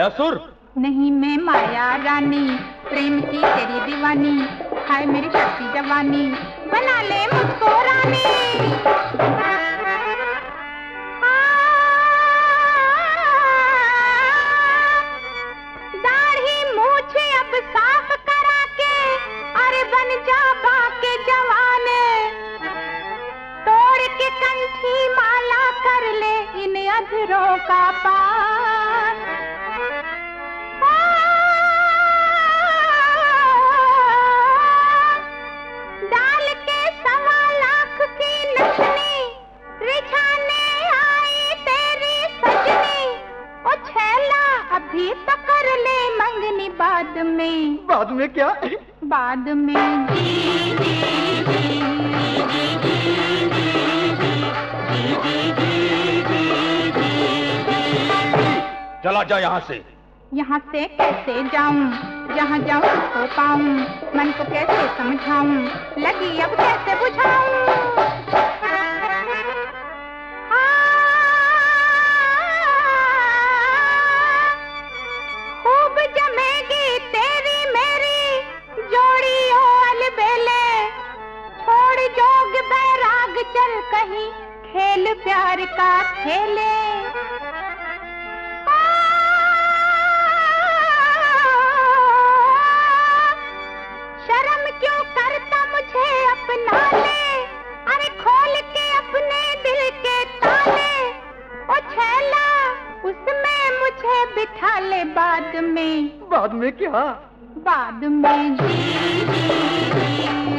मायासुर? नहीं, मैं माया रानी, प्रेम की तेरी दीवानी, हाय मेरी शक्ति जवानी, बना ले मुझको रानी। दाढ़ी मूछ अब साफ करा के, अरे बन जा बाके जवान, तोड़ के कंठी माला कर ले इन अधरों का पान। डाल के 1.25 लाख की नथनी, रिझाने आई तेरी सजनी, ओ छैला अभी तो कर ले मंगनी बाद में। बाद में क्या? बाद में चला जा यहाँ से। यहाँ से कैसे जाऊँ, जहाँ जाऊँ उसको पाऊँ, मन को कैसे समझाऊँ, लगी अब कैसे बुझाऊँ। खूब जमेगी तेरी मेरी जोड़ी ओ अलबेले, छोड़ जोग बैराग चल कहीं खेल प्यार का खेले। शर्म क्यों करता मुझे अपना ले, अरे खोल के अपने दिल के ताले, ओ छैला उसमें मुझे बिठा ले बाद में। बाद में क्या? बाद में जी।